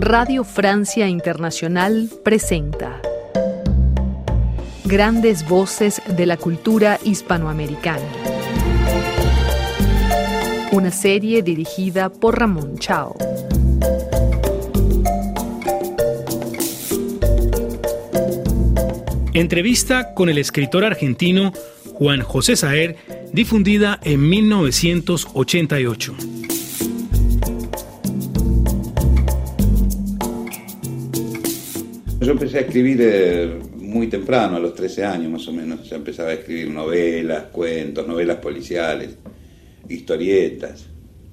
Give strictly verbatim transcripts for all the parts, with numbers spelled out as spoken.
Radio Francia Internacional presenta Grandes Voces de la Cultura Hispanoamericana. Una serie dirigida por Ramón Chao. Entrevista con el escritor argentino Juan José Saer, difundida en mil novecientos ochenta y ocho. Yo empecé a escribir eh, muy temprano, a los trece años más o menos. Ya empezaba a escribir novelas, cuentos, novelas policiales, historietas,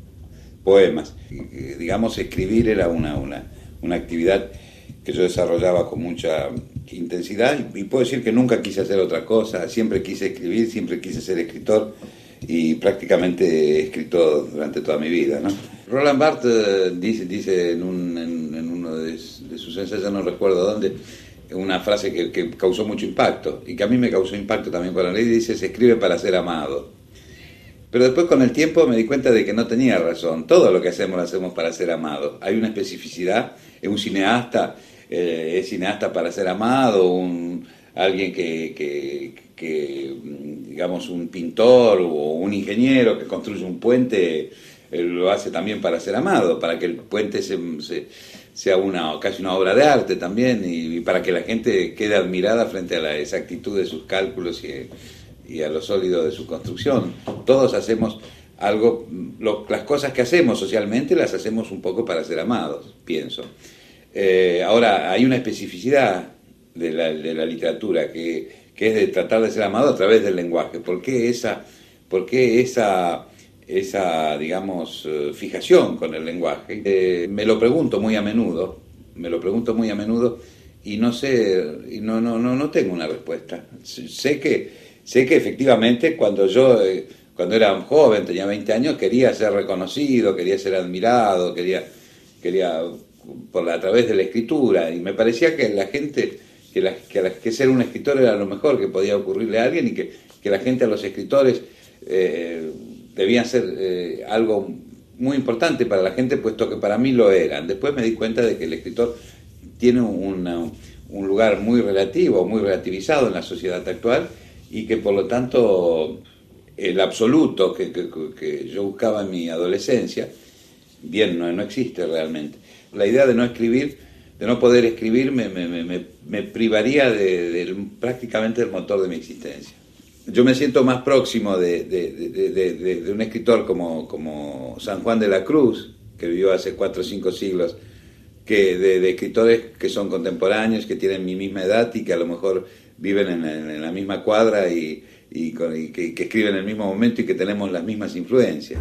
poemas. Y, digamos, escribir era una, una, una actividad que yo desarrollaba con mucha intensidad y, y puedo decir que nunca quise hacer otra cosa. Siempre quise escribir, siempre quise ser escritor y prácticamente he escrito durante toda mi vida, ¿no? Roland Barthes dice, dice en, un, en, en uno de, de sus ensayos, no recuerdo dónde, una frase que, que causó mucho impacto y que a mí me causó impacto también cuando leí, dice: se escribe para ser amado. Pero después con el tiempo me di cuenta de que no tenía razón. Todo lo que hacemos lo hacemos para ser amado. Hay una especificidad. Un cineasta eh, es cineasta para ser amado, un, alguien que, que, que, digamos, un pintor o un ingeniero que construye un puente, eh, lo hace también para ser amado, para que el puente se, se, sea una, casi una obra de arte también y, y para que la gente quede admirada frente a la exactitud de sus cálculos y y a lo sólido de su construcción. Todos hacemos algo, lo, las cosas que hacemos socialmente las hacemos un poco para ser amados, pienso. Eh, ahora, hay una especificidad de la, de la literatura que, que es de tratar de ser amado a través del lenguaje. ¿Por qué esa, por qué esa, esa digamos, fijación con el lenguaje? Eh, me lo pregunto muy a menudo, me lo pregunto muy a menudo y no sé, y no, no, no, no tengo una respuesta. Sé que Sé que efectivamente cuando yo, eh, cuando era joven, tenía veinte años, quería ser reconocido, quería ser admirado, quería, quería por la, a través de la escritura, y me parecía que la gente, que, la, que, la, que ser un escritor era lo mejor que podía ocurrirle a alguien y que, que la gente, a los escritores, eh, debían ser eh, algo muy importante para la gente, puesto que para mí lo eran. Después me di cuenta de que el escritor tiene una, un lugar muy relativo, muy relativizado en la sociedad actual, y que por lo tanto el absoluto que, que, que yo buscaba en mi adolescencia, bien, no, no existe realmente. La idea de no escribir, de no poder escribir, me, me, me, me privaría de, de, prácticamente del motor de mi existencia. Yo me siento más próximo de, de, de, de, de, de un escritor como, como San Juan de la Cruz, que vivió hace cuatro o cinco siglos, que de, de escritores que son contemporáneos, que tienen mi misma edad y que a lo mejor viven en, en, en la misma cuadra y, y, con, y que, que escriben en el mismo momento y que tenemos las mismas influencias.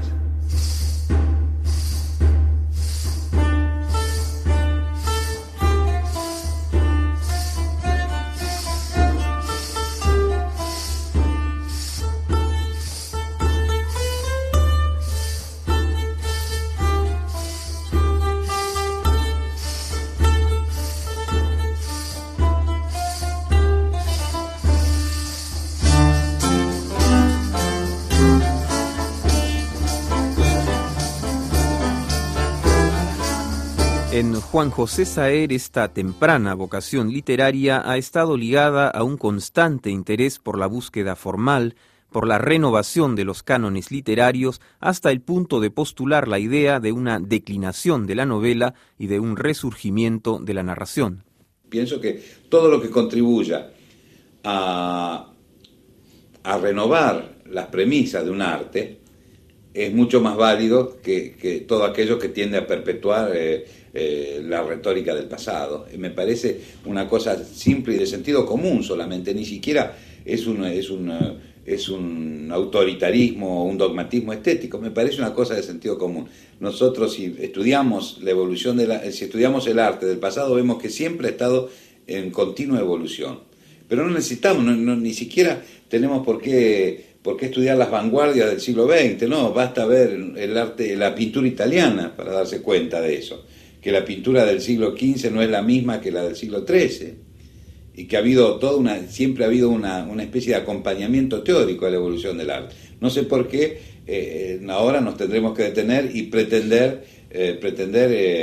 En Juan José Saer, esta temprana vocación literaria ha estado ligada a un constante interés por la búsqueda formal, por la renovación de los cánones literarios, hasta el punto de postular la idea de una declinación de la novela y de un resurgimiento de la narración. Pienso que todo lo que contribuya a, a renovar las premisas de un arte es mucho más válido que, que todo aquello que tiende a perpetuar eh, eh, la retórica del pasado. Me parece una cosa simple y de sentido común solamente, ni siquiera es un, es un, es un autoritarismo o un dogmatismo estético, me parece una cosa de sentido común. Nosotros, si estudiamos la evolución de la, si estudiamos el arte del pasado, vemos que siempre ha estado en continua evolución. Pero no necesitamos, no, no, ni siquiera tenemos por qué ¿Por qué estudiar las vanguardias del siglo veinte? No, basta ver el arte, la pintura italiana para darse cuenta de eso, que la pintura del siglo quince no es la misma que la del siglo trece y que ha habido toda una, siempre ha habido una, una especie de acompañamiento teórico a la evolución del arte. No sé por qué eh, ahora nos tendremos que detener y pretender, eh, pretender eh,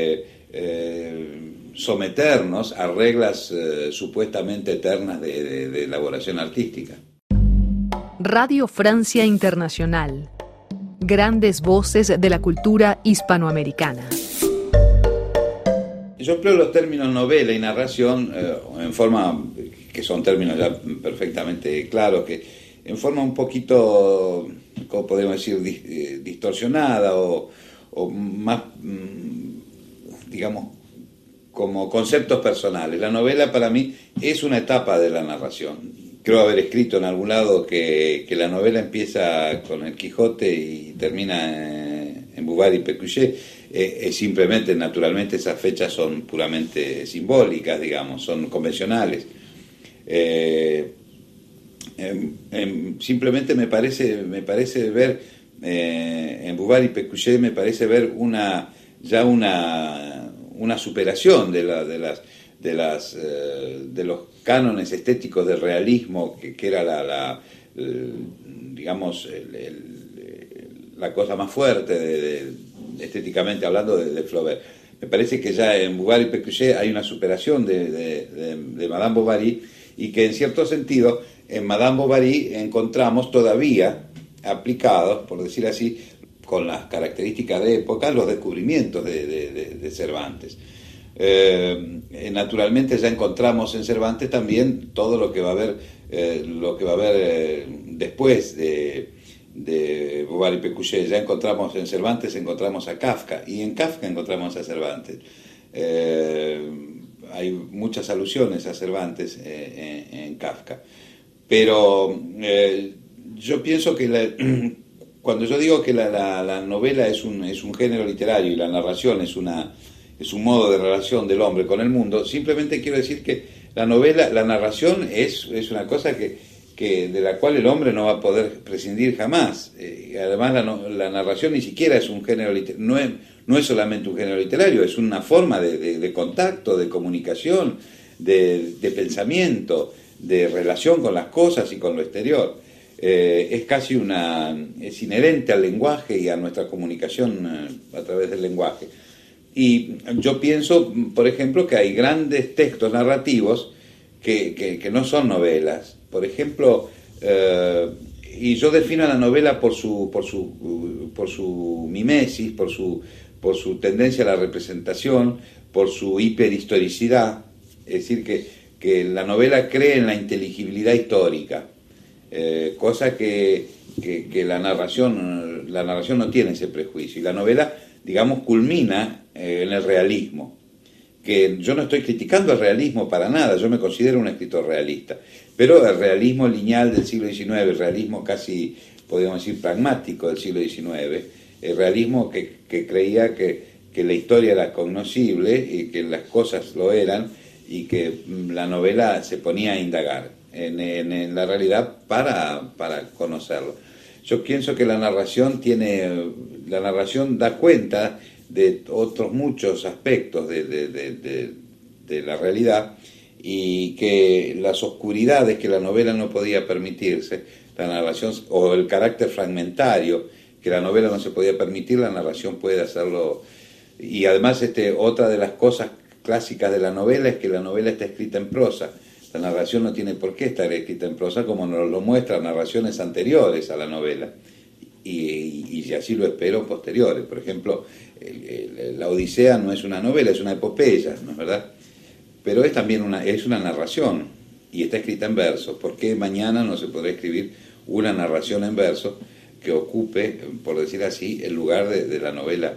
eh, someternos a reglas eh, supuestamente eternas de, de, de elaboración artística. Radio Francia Internacional. Grandes voces de la cultura hispanoamericana. Yo empleo los términos novela y narración eh, en forma, que son términos ya perfectamente claros, que en forma un poquito, ¿cómo podemos decir?, dis, distorsionada o, o más, digamos, como conceptos personales. La novela para mí es una etapa de la narración. Creo haber escrito en algún lado que, que la novela empieza con el Quijote y termina en, en Bouvard y Pécuchet. Eh, eh, simplemente, naturalmente, esas fechas son puramente simbólicas, digamos, son convencionales. Eh, eh, eh, simplemente me parece, me parece ver, eh, en Bouvard y Pécuchet me parece ver una ya una, una superación de, la, de las de las eh, de los cánones estéticos del realismo, que, que era la, la el, digamos el, el, la cosa más fuerte de, de, estéticamente hablando de, de Flaubert. Me parece que ya en Bouvard y Pécuchet hay una superación de, de, de, de Madame Bovary, y que en cierto sentido en Madame Bovary encontramos todavía aplicados, por decir así, con las características de época, los descubrimientos de, de, de, de Cervantes. Eh, naturalmente ya encontramos en Cervantes también todo lo que va a haber eh, lo que va a haber eh, después de, de Bouvard y Pécuchet. Ya encontramos en Cervantes, encontramos a Kafka, y en Kafka encontramos a Cervantes. Eh, hay muchas alusiones a Cervantes eh, en, en Kafka, pero eh, yo pienso que la, cuando yo digo que la, la, la novela es un, es un género literario y la narración es una es un modo de relación del hombre con el mundo, simplemente quiero decir que la novela, la narración es, es una cosa que, que de la cual el hombre no va a poder prescindir jamás. Eh, además la, no, la narración ni siquiera es un género literario, no es, no es solamente un género literario, es una forma de, de, de contacto, de comunicación, de, de pensamiento, de relación con las cosas y con lo exterior. Eh, es casi una, es inherente al lenguaje y a nuestra comunicación eh, a través del lenguaje. Y yo pienso, por ejemplo, que hay grandes textos narrativos que, que, que no son novelas. Por ejemplo, eh, y yo defino a la novela por su, por su, por su mimesis, por su, por su tendencia a la representación, por su hiperhistoricidad. Es decir, que, que la novela cree en la inteligibilidad histórica, eh, cosa que, que, que la narración, la narración no tiene ese prejuicio. Y la novela, digamos, culmina eh, en el realismo, que yo no estoy criticando el realismo para nada, yo me considero un escritor realista, pero el realismo lineal del siglo diecinueve, el realismo casi, podríamos decir, pragmático del siglo diecinueve, el realismo que, que creía que, que la historia era cognoscible y que las cosas lo eran, y que la novela se ponía a indagar en, en, en la realidad para, para conocerlo. Yo pienso que la narración tiene, la narración da cuenta de otros muchos aspectos de, de, de, de, de la realidad, y que las oscuridades que la novela no podía permitirse, la narración, o el carácter fragmentario que la novela no se podía permitir, la narración puede hacerlo. Y además este, otra de las cosas clásicas de la novela es que la novela está escrita en prosa. La narración no tiene por qué estar escrita en prosa, como nos lo muestran narraciones anteriores a la novela, y, y, y así lo espero posteriores. Por ejemplo, el, el, la Odisea no es una novela, es una epopeya, ¿no es verdad? Pero es también una, es una narración, y está escrita en verso. ¿Por qué mañana no se podrá escribir una narración en verso que ocupe, por decir así, el lugar de, de la novela?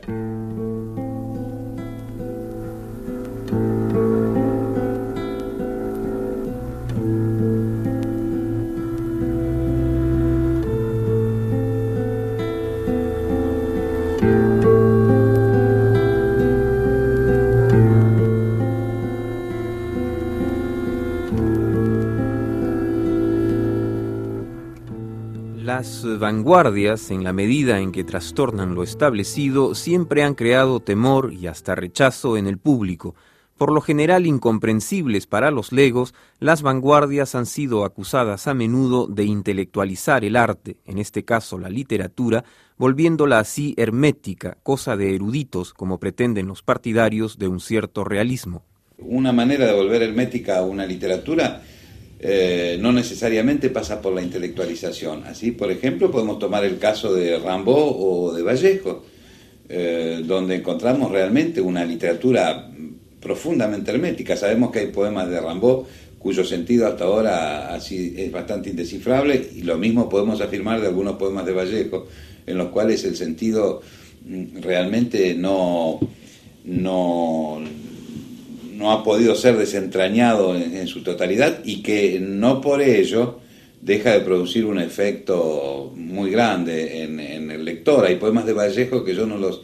Las vanguardias, en la medida en que trastornan lo establecido, siempre han creado temor y hasta rechazo en el público. Por lo general incomprensibles para los legos, las vanguardias han sido acusadas a menudo de intelectualizar el arte, en este caso la literatura, volviéndola así hermética, cosa de eruditos, como pretenden los partidarios de un cierto realismo. Una manera de volver hermética a una literatura eh, no necesariamente pasa por la intelectualización. Así, por ejemplo, podemos tomar el caso de Rimbaud o de Vallejo, eh, donde encontramos realmente una literatura profundamente hermética. Sabemos que hay poemas de Rimbaud cuyo sentido hasta ahora así es bastante indescifrable, y lo mismo podemos afirmar de algunos poemas de Vallejo, en los cuales el sentido realmente no, no, no ha podido ser desentrañado en, en su totalidad, y que no por ello deja de producir un efecto muy grande en, en el lector. Hay poemas de Vallejo que yo no los...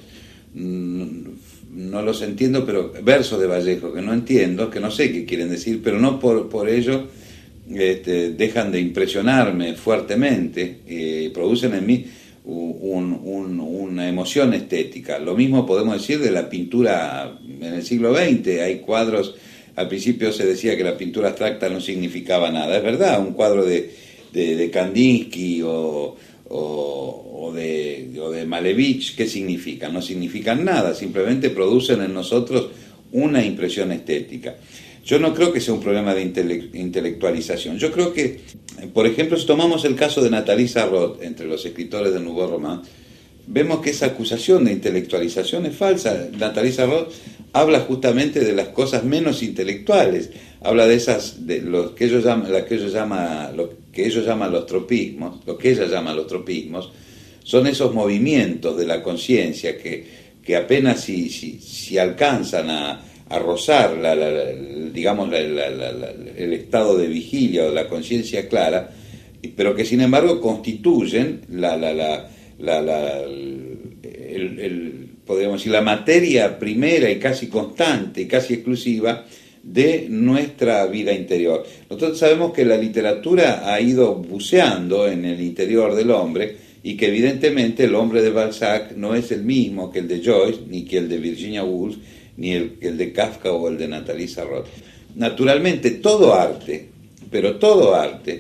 no los entiendo, pero versos de Vallejo que no entiendo, que no sé qué quieren decir, pero no por, por ello este, dejan de impresionarme fuertemente, eh, producen en mí un, un, una emoción estética. Lo mismo podemos decir de la pintura en el siglo veinte. Hay cuadros, al principio se decía que la pintura abstracta no significaba nada, es verdad, un cuadro de, de, de Kandinsky o... o O de, o de Malevich, ¿qué significan? No significan nada, simplemente producen en nosotros una impresión estética. Yo no creo que sea un problema de intele- intelectualización. Yo creo que, por ejemplo, si tomamos el caso de Nathalie Sarraute, entre los escritores del Nouveau Roman, vemos que esa acusación de intelectualización es falsa. Nathalie Sarraute habla justamente de las cosas menos intelectuales, habla de esas, de lo que ellos llaman, lo que ellos llaman, lo que ellos llaman los tropismos, lo que ella llama los tropismos, son esos movimientos de la conciencia que, que apenas si, si, si alcanzan a, a rozar la, la, la, digamos la, la, la, la, el estado de vigilia o la conciencia clara, pero que sin embargo constituyen la, la, la, la, la, el, el, podríamos decir, la materia primera y casi constante y casi exclusiva de nuestra vida interior. Nosotros sabemos que la literatura ha ido buceando en el interior del hombre, y que evidentemente el hombre de Balzac no es el mismo que el de Joyce, ni que el de Virginia Woolf, ni el, el de Kafka o el de Nathalie Sarraute. Naturalmente, todo arte, pero todo arte,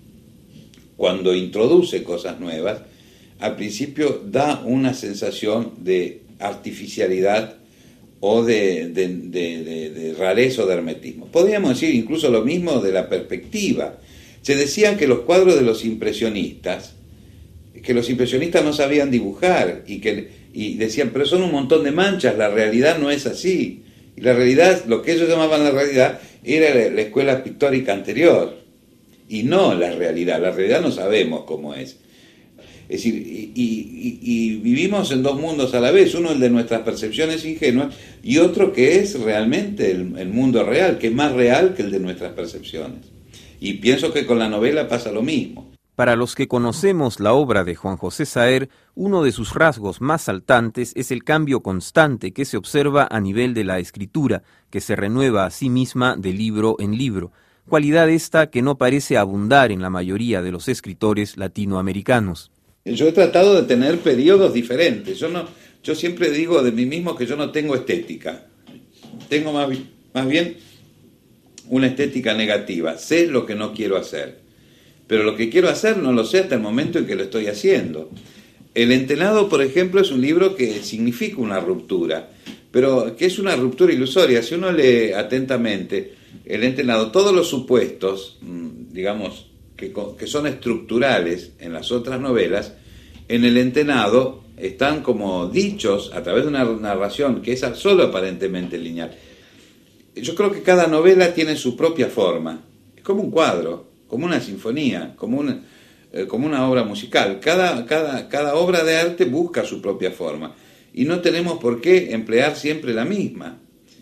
cuando introduce cosas nuevas, al principio da una sensación de artificialidad o de, de, de, de, de rareza o de hermetismo. Podríamos decir incluso lo mismo de la perspectiva. Se decía que los cuadros de los impresionistas, que los impresionistas no sabían dibujar, y que y decían, pero son un montón de manchas, la realidad no es así. Y la realidad, lo que ellos llamaban la realidad, era la, la escuela pictórica anterior, y no la realidad. La realidad no sabemos cómo es. Es decir, y, y, y vivimos en dos mundos a la vez, uno el de nuestras percepciones ingenuas, y otro que es realmente el, el mundo real, que es más real que el de nuestras percepciones. Y pienso que con la novela pasa lo mismo. Para los que conocemos la obra de Juan José Saer, uno de sus rasgos más saltantes es el cambio constante que se observa a nivel de la escritura, que se renueva a sí misma de libro en libro, cualidad esta que no parece abundar en la mayoría de los escritores latinoamericanos. Yo he tratado de tener periodos diferentes. Yo no, yo siempre digo de mí mismo que yo no tengo estética. Tengo más, más bien una estética negativa. Sé lo que no quiero hacer. Pero lo que quiero hacer no lo sé hasta el momento en que lo estoy haciendo. El Entenado, por ejemplo, es un libro que significa una ruptura, pero que es una ruptura ilusoria. Si uno lee atentamente El Entenado, todos los supuestos, digamos, que, que son estructurales en las otras novelas, en El Entenado están como dichos a través de una narración que es solo aparentemente lineal. Yo creo que cada novela tiene su propia forma, es como un cuadro, como una sinfonía, como una, eh, como una obra musical. Cada, cada, cada obra de arte busca su propia forma, y no tenemos por qué emplear siempre la misma.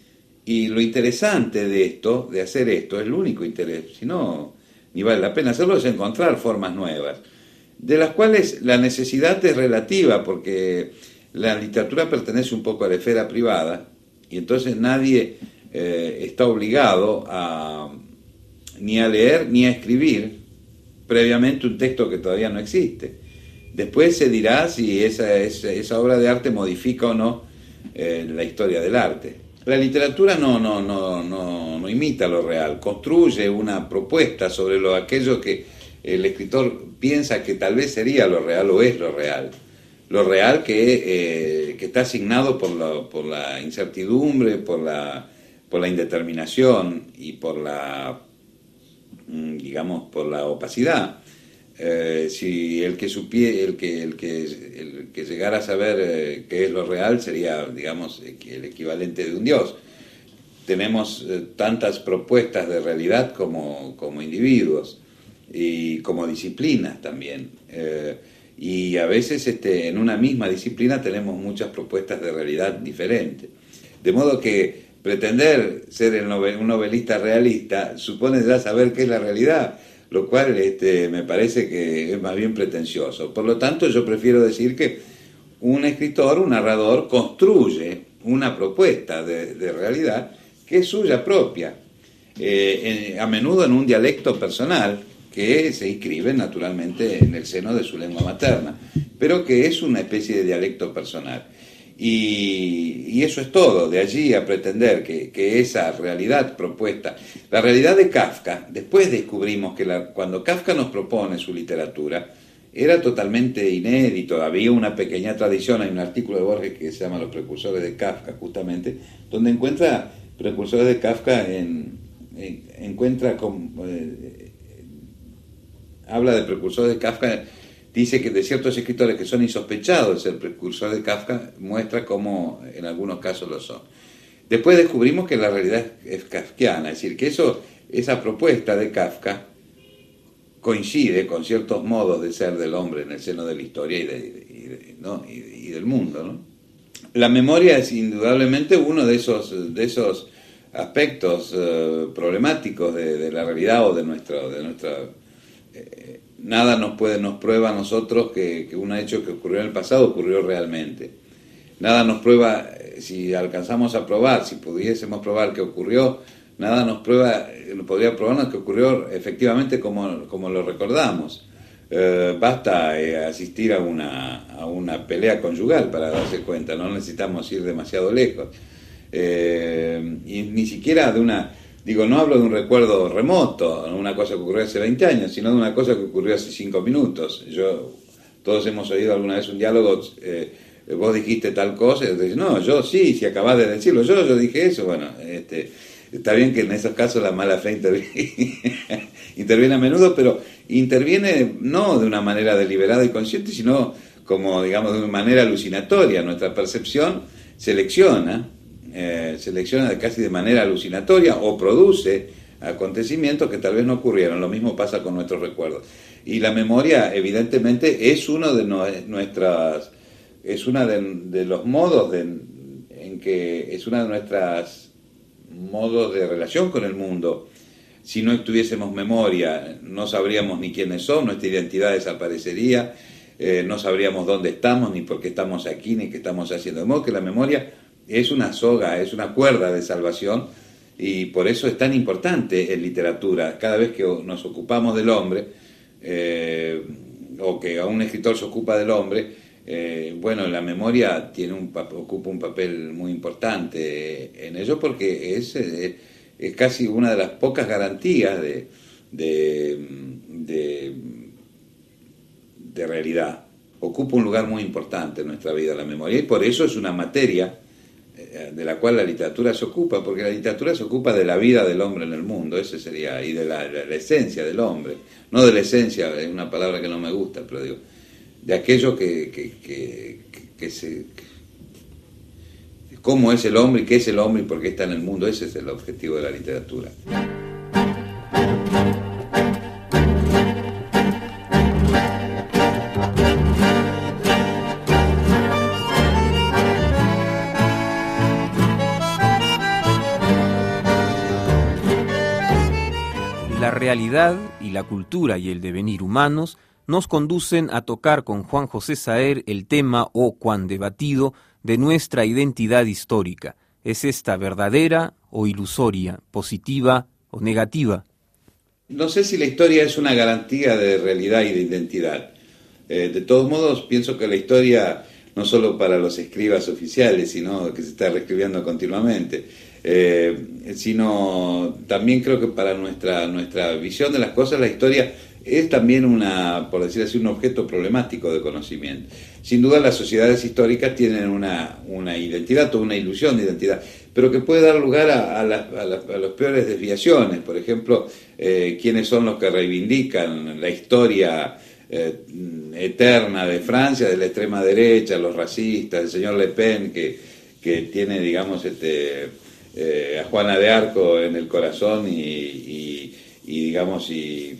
Y lo interesante de esto, de hacer esto, es el único interés, si no, ni vale la pena hacerlo, es encontrar formas nuevas, de las cuales la necesidad es relativa, porque la literatura pertenece un poco a la esfera privada, y entonces nadie eh, está obligado a ni a leer ni a escribir previamente un texto que todavía no existe. Después se dirá si esa, esa, esa obra de arte modifica o no eh, la historia del arte. La literatura no, no, no, no, no imita lo real, construye una propuesta sobre lo, aquello que el escritor piensa que tal vez sería lo real o es lo real. lo real que, eh, que está asignado por la, por la incertidumbre, por la, por la indeterminación y por la, digamos, por la opacidad. Eh, si el que supie, el que el que el que llegara a saber eh, qué es lo real sería, digamos, el equivalente de un dios. Tenemos eh, tantas propuestas de realidad como, como individuos y como disciplinas también. Eh, y a veces este, en una misma disciplina tenemos muchas propuestas de realidad diferentes. De modo que pretender ser el novel, un novelista realista supone ya saber qué es la realidad, lo cual este, me parece que es más bien pretencioso. Por lo tanto, yo prefiero decir que un escritor, un narrador, construye una propuesta de, de realidad que es suya propia, eh, en, a menudo en un dialecto personal que se inscribe naturalmente en el seno de su lengua materna, pero que es una especie de dialecto personal. Y, y eso es todo, de allí a pretender que, que esa realidad propuesta, la realidad de Kafka, después descubrimos que la, cuando Kafka nos propone su literatura, era totalmente inédito. Había una pequeña tradición, hay un artículo de Borges que se llama Los precursores de Kafka, justamente, donde encuentra precursores de Kafka, en, en, encuentra con, eh, habla de precursores de Kafka. Dice que de ciertos escritores que son insospechados de ser precursor de Kafka, muestra cómo en algunos casos lo son. Después descubrimos que la realidad es kafkiana, es decir, que eso, esa propuesta de Kafka coincide con ciertos modos de ser del hombre en el seno de la historia y, de, y, de, ¿no? y, y del mundo, ¿no? La memoria es indudablemente uno de esos, de esos aspectos uh, problemáticos de, de la realidad o de nuestra... De nuestra eh, Nada nos puede nos prueba a nosotros que, que un hecho que ocurrió en el pasado ocurrió realmente. Nada nos prueba, si alcanzamos a probar, si pudiésemos probar que ocurrió, nada nos prueba, podría probarnos que ocurrió efectivamente como, como lo recordamos. Eh, basta eh, asistir a una, a una pelea conyugal para darse cuenta, no necesitamos ir demasiado lejos. Eh, y ni siquiera de una... Digo, no hablo de un recuerdo remoto, una cosa que ocurrió hace veinte años, sino de una cosa que ocurrió hace cinco minutos. Yo, todos hemos oído alguna vez un diálogo, eh, vos dijiste tal cosa, y dices, no, yo sí, si acabás de decirlo, yo, yo dije eso. Bueno, este, está bien que en esos casos la mala fe interviene, interviene a menudo, pero interviene no de una manera deliberada y consciente, sino como, digamos, de una manera alucinatoria. Nuestra percepción selecciona, Eh, selecciona casi de manera alucinatoria o produce acontecimientos que tal vez no ocurrieron. Lo mismo pasa con nuestros recuerdos. Y la memoria, evidentemente, es uno de no, nuestras, es una de, de los modos de, en que es una de nuestras modos de relación con el mundo. Si no tuviésemos memoria, no sabríamos ni quiénes son, nuestra identidad desaparecería, eh, no sabríamos dónde estamos, ni por qué estamos aquí, ni qué estamos haciendo. De modo que la memoria es una soga, es una cuerda de salvación, y por eso es tan importante en literatura. Cada vez que nos ocupamos del hombre, eh, o que a un escritor se ocupa del hombre, eh, bueno, la memoria tiene un, ocupa un papel muy importante en ello, porque es, es, es casi una de las pocas garantías de, de, de, de realidad. Ocupa un lugar muy importante en nuestra vida la memoria, y por eso es una materia de la cual la literatura se ocupa, porque la literatura se ocupa de la vida del hombre en el mundo, ese sería, y de la, de la esencia del hombre, no de la esencia, es una palabra que no me gusta, pero digo, de aquello que, que, que, que, que se... Que, cómo es el hombre y qué es el hombre y por qué está en el mundo, ese es el objetivo de la literatura. La realidad y la cultura y el devenir humanos nos conducen a tocar con Juan José Saer el tema, o cuan debatido, de nuestra identidad histórica. ¿Es esta verdadera o ilusoria, positiva o negativa? No sé si la historia es una garantía de realidad y de identidad. Eh, de todos modos, pienso que la historia, no solo para los escribas oficiales, sino que se está reescribiendo continuamente, eh, sino también creo que para nuestra, nuestra visión de las cosas, la historia es también una, por decir así, un objeto problemático de conocimiento. Sin duda las sociedades históricas tienen una, una identidad o una ilusión de identidad, pero que puede dar lugar a, a, la, a, la, a las peores desviaciones. Por ejemplo, eh, ¿quiénes son los que reivindican la historia eh, eterna de Francia, de la extrema derecha, los racistas, el señor Le Pen, que, que tiene, digamos, este, eh, a Juana de Arco en el corazón y, y, y digamos, y...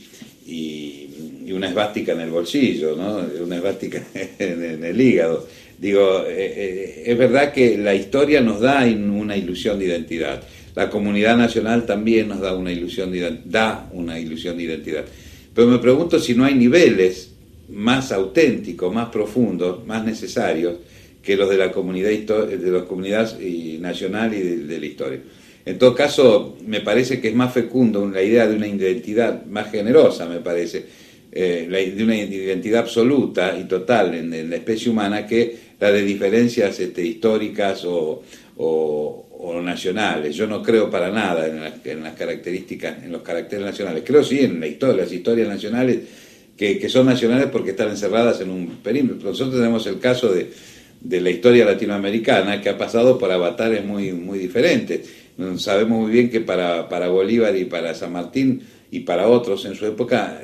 y y una esvástica en el bolsillo, ¿no? Una esvástica en, en el hígado. Digo, eh, eh, es verdad que la historia nos da una ilusión de identidad. La comunidad nacional también nos da una ilusión de, da una ilusión de identidad. Pero me pregunto si no hay niveles más auténticos, más profundos, más necesarios que los de la comunidad, de la comunidad nacional y de, de la historia. En todo caso, me parece que es más fecundo la idea de una identidad más generosa, me parece, eh, la, de una identidad absoluta y total en, en la especie humana que la de diferencias este, históricas o, o, o nacionales. Yo no creo para nada en, la, en las características, en los caracteres nacionales. Creo sí en la historia, las historias nacionales que, que son nacionales porque están encerradas en un perímetro. Nosotros tenemos el caso de, de la historia latinoamericana que ha pasado por avatares muy, muy diferentes. Sabemos muy bien que para, para Bolívar y para San Martín y para otros en su época,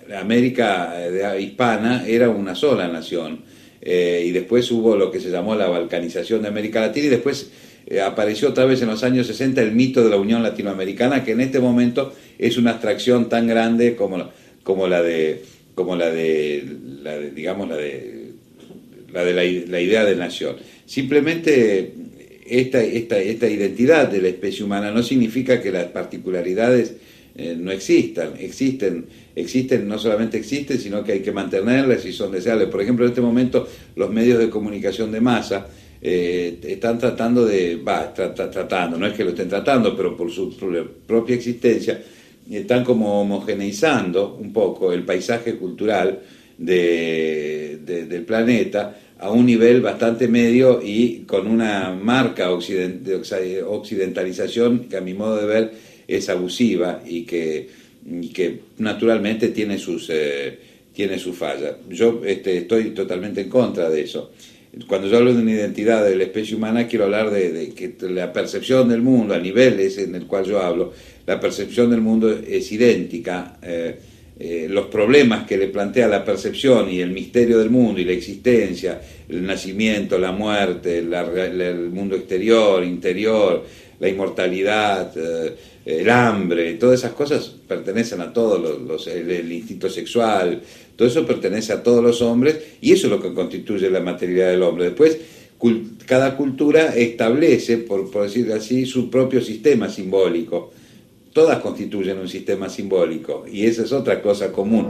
América hispana era una sola nación. Eh, y después hubo lo que se llamó la balcanización de América Latina y después eh, apareció otra vez en los años sesenta el mito de la Unión Latinoamericana, que en este momento es una abstracción tan grande como, como la de, como la de, la de digamos, la de, la, de la, la idea de nación. Simplemente esta, esta, esta identidad de la especie humana no significa que las particularidades eh, no existan, existen, existen, no solamente existen, sino que hay que mantenerlas y son deseables. Por ejemplo, en este momento los medios de comunicación de masa eh, están tratando de, va, tra, tra, tratando, no es que lo estén tratando, pero por su propia existencia, están como homogeneizando un poco el paisaje cultural de, de, del planeta a un nivel bastante medio y con una marca occident, de occidentalización que a mi modo de ver es abusiva y que, y que naturalmente tiene sus, eh, tiene sus fallas. Yo este, estoy totalmente en contra de eso. Cuando yo hablo de una identidad de la especie humana, quiero hablar de, de que la percepción del mundo, a niveles en el cual yo hablo, la percepción del mundo es idéntica. Eh, eh, los problemas que le plantea la percepción y el misterio del mundo y la existencia, el nacimiento, la muerte, la, la, el mundo exterior, interior, la inmortalidad, eh, el hambre, todas esas cosas pertenecen a todos los, los el, el instinto sexual, todo eso pertenece a todos los hombres y eso es lo que constituye la materialidad del hombre. Después, cult, cada cultura establece, por, por decirlo así, su propio sistema simbólico. Todas constituyen un sistema simbólico y esa es otra cosa común.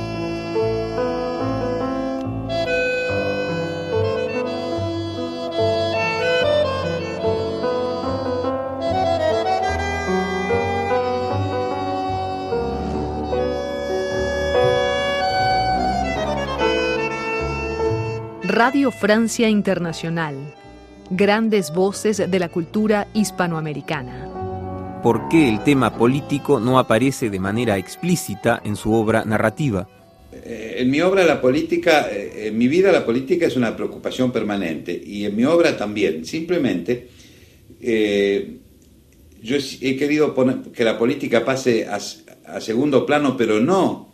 Radio Francia Internacional. Grandes voces de la cultura hispanoamericana. ¿Por qué el tema político no aparece de manera explícita en su obra narrativa? Eh, en mi obra la política, eh, en mi vida la política es una preocupación permanente y en mi obra también. Simplemente eh, yo he querido poner que la política pase a, a segundo plano, pero no,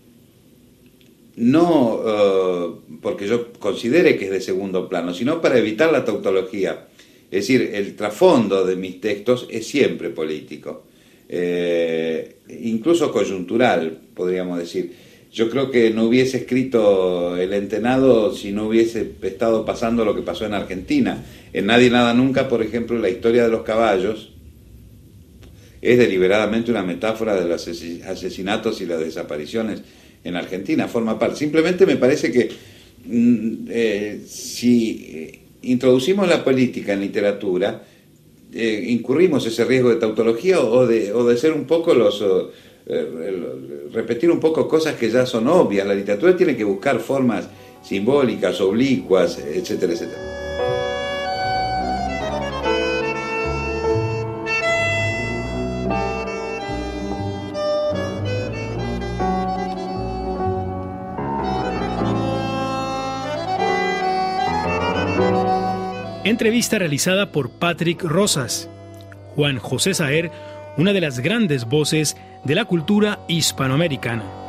no uh, porque yo considere que es de segundo plano, sino para evitar la tautología. Es decir, el trasfondo de mis textos es siempre político, eh, incluso coyuntural, podríamos decir. Yo creo que no hubiese escrito El Entenado si no hubiese estado pasando lo que pasó en Argentina. En Nadie Nada Nunca, por ejemplo, la historia de los caballos es deliberadamente una metáfora de los asesinatos y las desapariciones en Argentina, forma parte. Simplemente me parece que eh, si... Eh, introducimos la política en literatura, eh, incurrimos ese riesgo de tautología o de, o de ser un poco los, eh, repetir un poco cosas que ya son obvias. La literatura tiene que buscar formas simbólicas, oblicuas, etcétera, etcétera. Entrevista realizada por Patrick Rosas. Juan José Saer, una de las grandes voces de la cultura hispanoamericana.